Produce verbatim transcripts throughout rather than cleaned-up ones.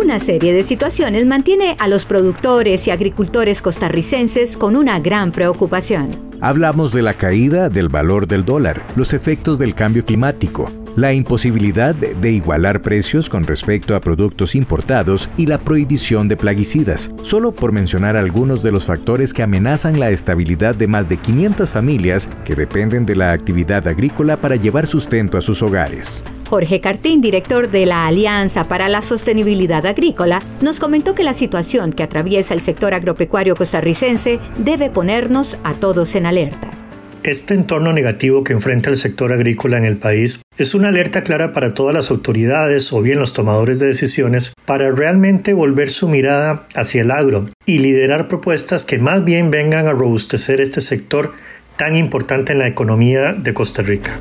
Una serie de situaciones mantiene a los productores y agricultores costarricenses con una gran preocupación. Hablamos de la caída del valor del dólar, los efectos del cambio climático, la imposibilidad de igualar precios con respecto a productos importados y la prohibición de plaguicidas, solo por mencionar algunos de los factores que amenazan la estabilidad de más de quinientas familias que dependen de la actividad agrícola para llevar sustento a sus hogares. Jorge Cartín, director de la Alianza para la Sostenibilidad Agrícola, nos comentó que la situación que atraviesa el sector agropecuario costarricense debe ponernos a todos en alerta. Este entorno negativo que enfrenta el sector agrícola en el país es una alerta clara para todas las autoridades o bien los tomadores de decisiones para realmente volver su mirada hacia el agro y liderar propuestas que más bien vengan a robustecer este sector tan importante en la economía de Costa Rica.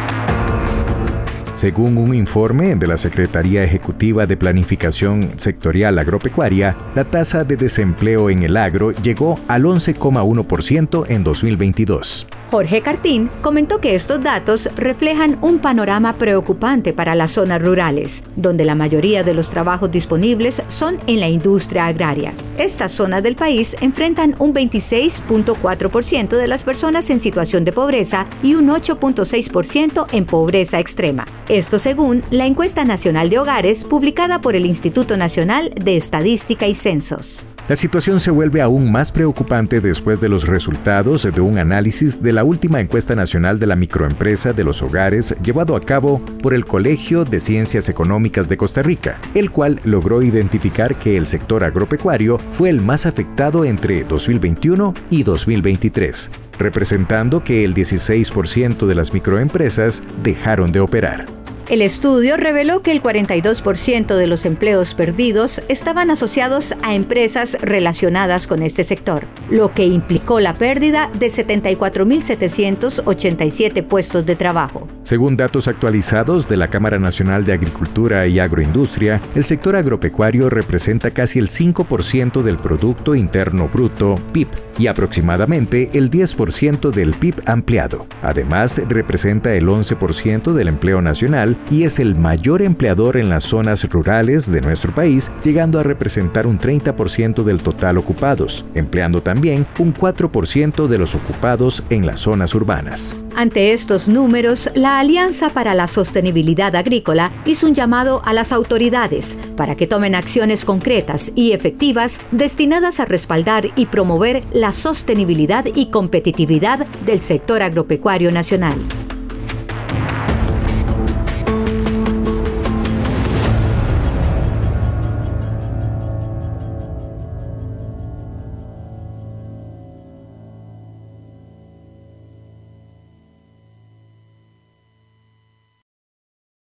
Según un informe de la Secretaría Ejecutiva de Planificación Sectorial Agropecuaria, la tasa de desempleo en el agro llegó al once coma uno por ciento en dos mil veintidós. Jorge Cartín comentó que estos datos reflejan un panorama preocupante para las zonas rurales, donde la mayoría de los trabajos disponibles son en la industria agraria. Estas zonas del país enfrentan un veintiséis punto cuatro por ciento de las personas en situación de pobreza y un ocho punto seis por ciento en pobreza extrema. Esto según la Encuesta Nacional de Hogares publicada por el Instituto Nacional de Estadística y Censos. La situación se vuelve aún más preocupante después de los resultados de un análisis de la última encuesta nacional de la microempresa de los hogares llevado a cabo por el Colegio de Ciencias Económicas de Costa Rica, el cual logró identificar que el sector agropecuario fue el más afectado entre dos mil veintiuno y dos mil veintitrés, representando que el dieciséis por ciento de las microempresas dejaron de operar. El estudio reveló que el cuarenta y dos por ciento de los empleos perdidos estaban asociados a empresas relacionadas con este sector, lo que implicó la pérdida de setenta y cuatro mil setecientos ochenta y siete puestos de trabajo. Según datos actualizados de la Cámara Nacional de Agricultura y Agroindustria, el sector agropecuario representa casi el cinco por ciento del Producto Interno Bruto, P I B, y aproximadamente el diez por ciento del P I B ampliado. Además, representa el once por ciento del empleo nacional y es el mayor empleador en las zonas rurales de nuestro país, llegando a representar un treinta por ciento del total ocupados, empleando también un cuatro por ciento de los ocupados en las zonas urbanas. Ante estos números, la Alianza para la Sostenibilidad Agrícola hizo un llamado a las autoridades para que tomen acciones concretas y efectivas destinadas a respaldar y promover la sostenibilidad y competitividad del sector agropecuario nacional.